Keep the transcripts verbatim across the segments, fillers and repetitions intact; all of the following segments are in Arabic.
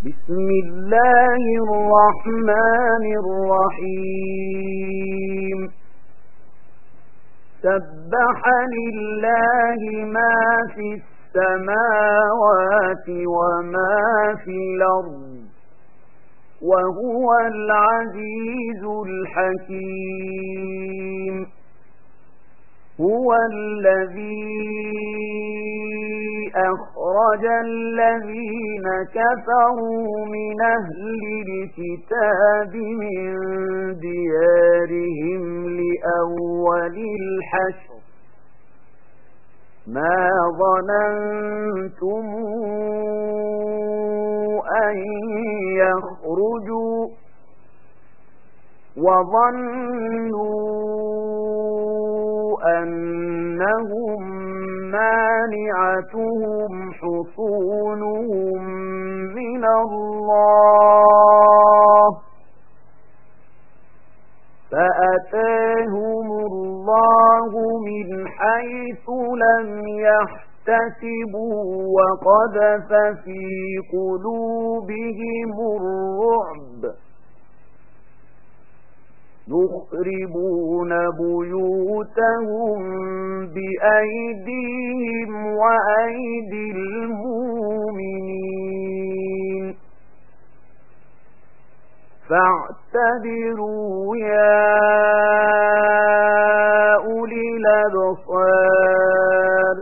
بسم الله الرحمن الرحيم سبح لله ما في السماوات وما في الأرض وهو العزيز الحكيم هو الذي أخرج الذين كفروا من أهل الكتاب من ديارهم لأول الحشر ما ظننتم أن يخرجوا وظنوا أنهم مانعتهم حصونهم من الله فأتاهم الله من حيث لم يحتسبوا وقذف في قلوبهم الرعب يخربون بيوتهم بأيديهم وأيدي المؤمنين فاعتبروا يا أولي الأبصار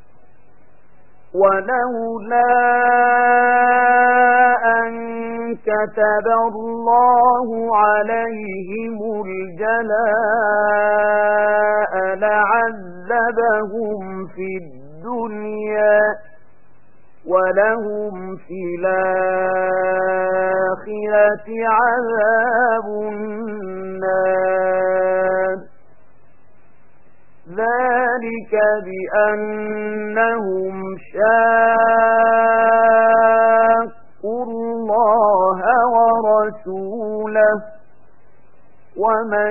ولولا أن كتب الله عليهم الجلاء لعذبهم في الدنيا ولهم في الآخرة عذاب النار ذلك بأنهم شاقوا الله ورسوله ومن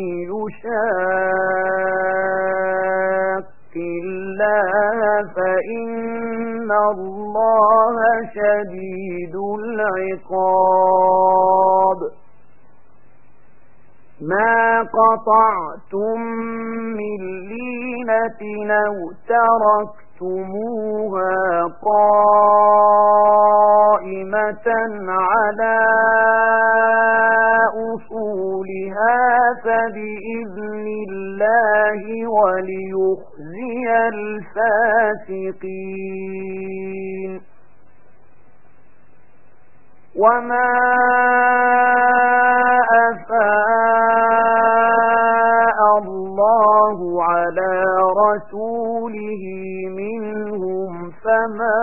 يشاق الله فإن الله شديد العقاب ما قطعتم من لينة أو تركتموها قائمة على أصولها فبإذن الله وليخزي الفاسقين وما أفاء الله على رسوله منهم فما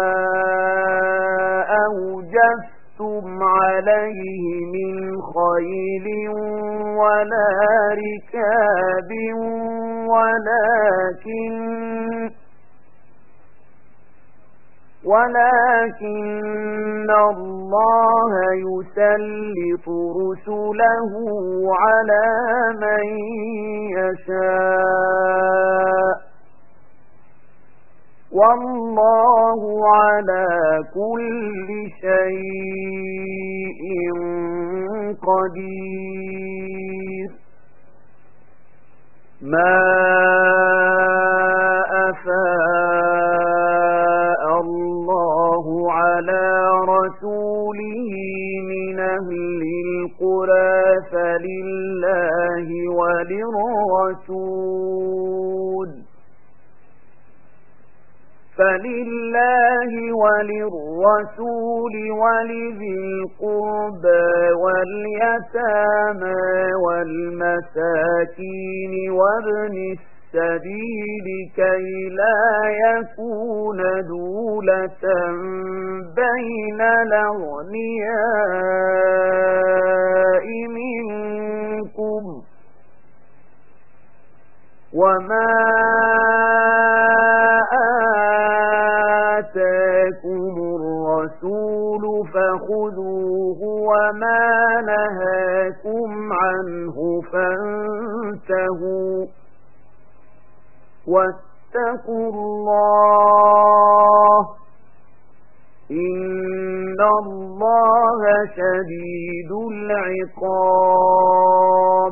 أوجفتم عليه من خيل ولا ركاب ولكن ولكن الله يسلط رسله على من يشاء والله على كل شيء قدير ما أفاء الله على رسوله من أهل القرى فلله وللرسول فلله وللرسول ولذي القربى واليتامى والمساكين وابن السبيل كي لا يكون دولة بين الأغنياء منكم وما آتاكم الرسول فخذوه وما نهاكم عنه فانتهوا واتقوا الله إن إن الله شديد العقاب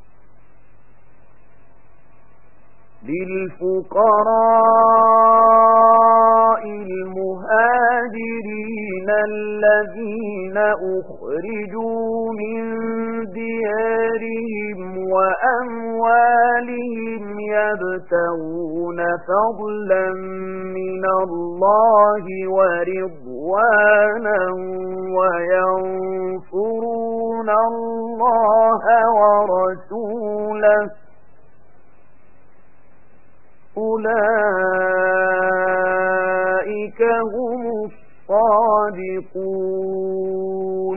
للفقراء المهاجرين الذين أخرجوا من ديارهم وأموالهم يبتغون فضلا من الله ورضوانا وينصرون الله ورسوله أولئك هم الصادقون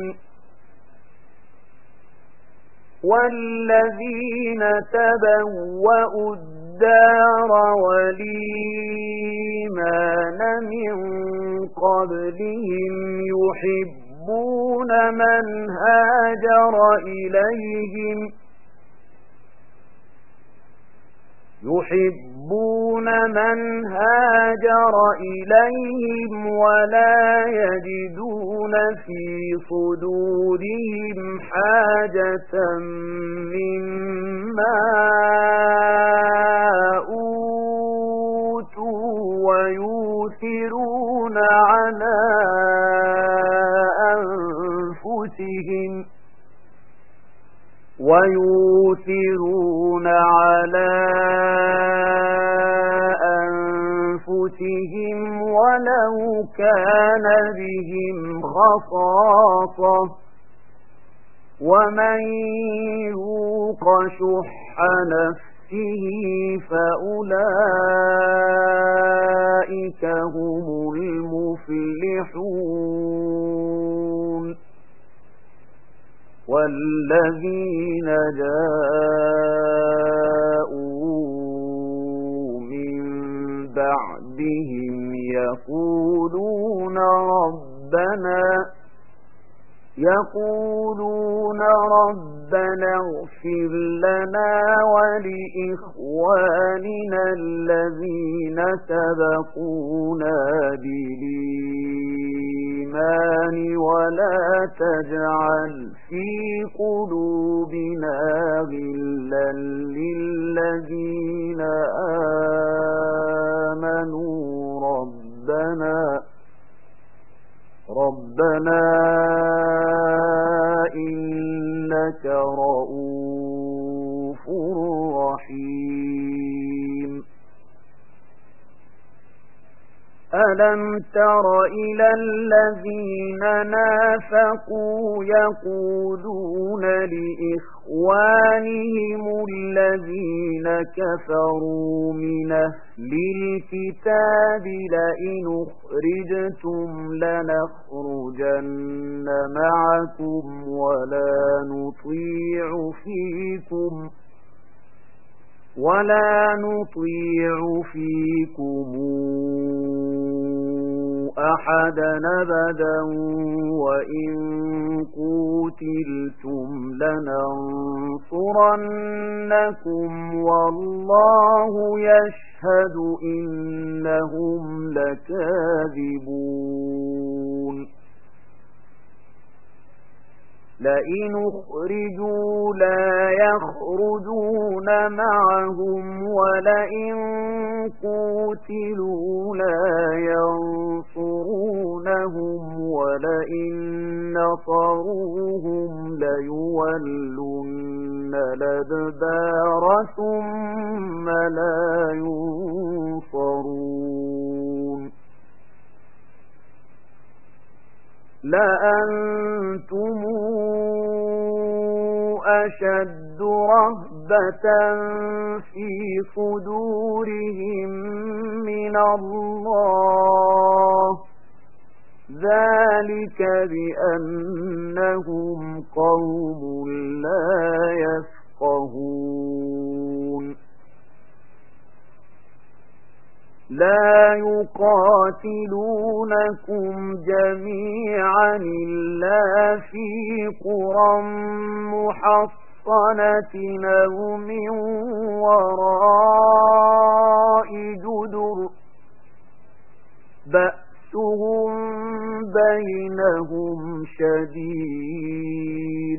والذين تبوأوا الدار والإيمان من قبلهم يحبون من هاجر إليهم يحبون من هاجر إليهم ولا يجدون في صدورهم حاجة مما أوتوا ويؤثرون على أنفسهم ويؤثرون على أنفسهم ولو كان بهم خصاصة ومن يوق شح نفسه فأولئك هم المفلحون والذين جاءوا من بعدهم يقولون ربنا يقولون ربنا اغفر لنا ولإخواننا الذين سبقونا بالإيمان ولا تجعل في قلوبنا غلا للذين آمنوا ربنا ربنا إنك رؤوف رحيم ألم تر إلى الذين نافقوا يقولون لإخوانهم الذين كفروا من أهل الكتاب لئن أخرجتم لنخرجن معكم ولا نطيع فيكم ولا نطيع فيكم أحدا أبدا وإن قتلتم لننصرنكم والله يشهد إنهم لكاذبون لئن أخرجوا لا يخرجون معهم ولئن قتلوا لا ينصرونهم ولئن نصروهم ليولن الأدبار ثم لا ينصرون لأنتم أشد رهبة في صدورهم من الله ذلك بأنهم قوم لا يفقهون لا يقاتلونكم جميعا إلا في قرى محصنة أو من وراء جدر بأسهم بينهم شديد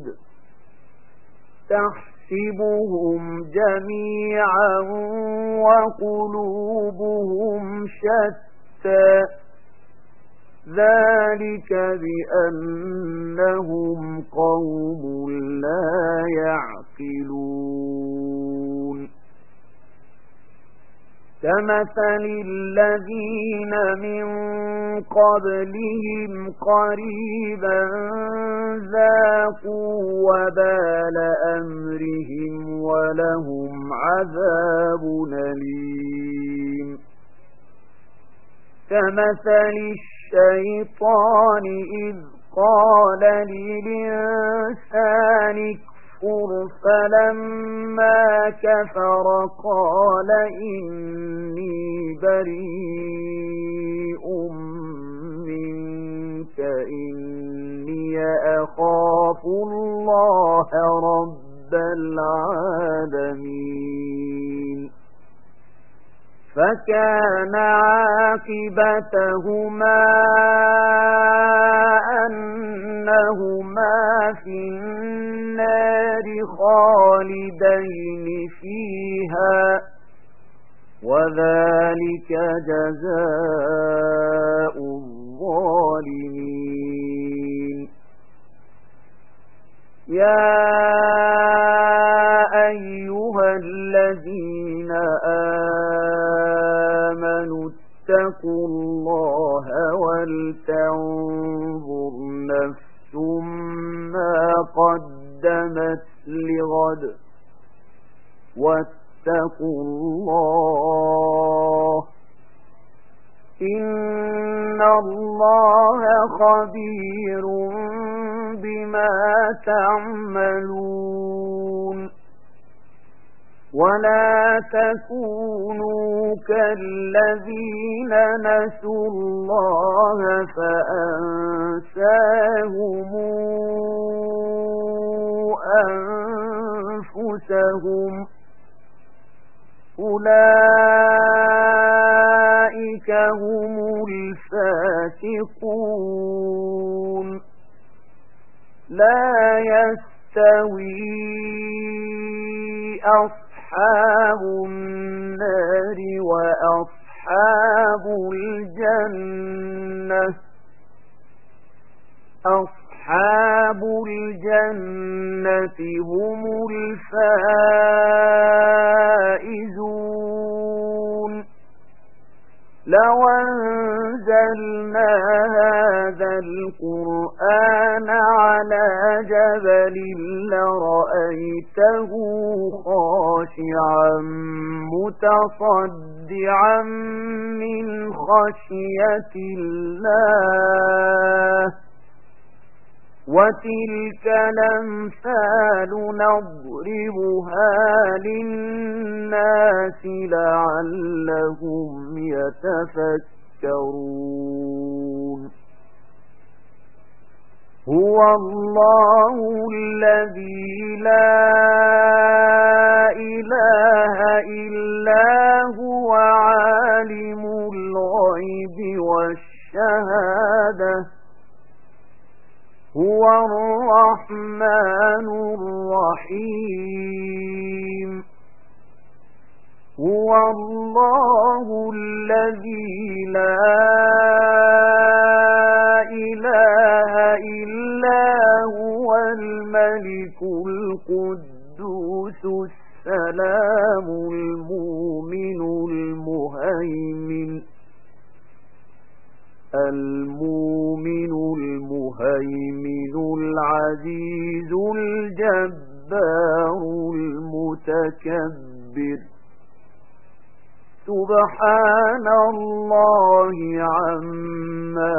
تحسبهم جميعا وقلوبهم شتى ذلك بأنهم قوم لا يعقلون كمثل الذين من قبلهم قريبا ذاقوا وبال أمرهم ولهم عذاب أليم كمثل الشيطان إذ قال للإنسان اكفر فلما كفر قال إني بريء منك إني أخاف الله رب العالمين فكان عاقبتهما أنهما في النار خالدين فيها وذلك جزاء الظالمين يا أيها الذين آمنوا اتقوا الله ولتنظر نفس ما قدمت لغد واتقوا الله إن الله خبير بما تعملون ولا تكونوا كالذين نسوا الله فأنساهم أنفسهم أولئك هم الفاسقون لا يستوي أصحاب النار وأصحاب الجنة أصحاب الجنة هم الفائزون لو أنزلنا هذا القرآن على جبل لرأيته خاشعا متصدعا من خشية الله وتلك الأمثال نضربها للناس لعلهم يتفكرون هو الله الذي لا إله إلا هو عالم الغيب والشهادة هو الرحمن الرحيم هو الله الذي لا إله إلا هو الملك القدوس السلام المؤمن المهيمن المؤمن المهيمن العزيز الجبار المتكبر سبحان الله عما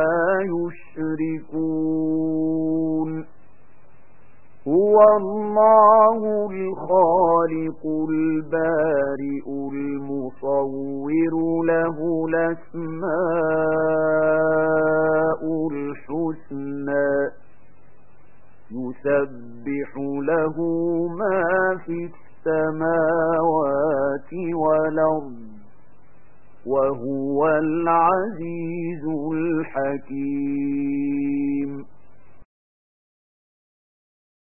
يشركون هو الله الخالق البارئ المصور له الأسماء الحسنى يسبح له ما في السماوات والأرض وهو العزيز الحكيم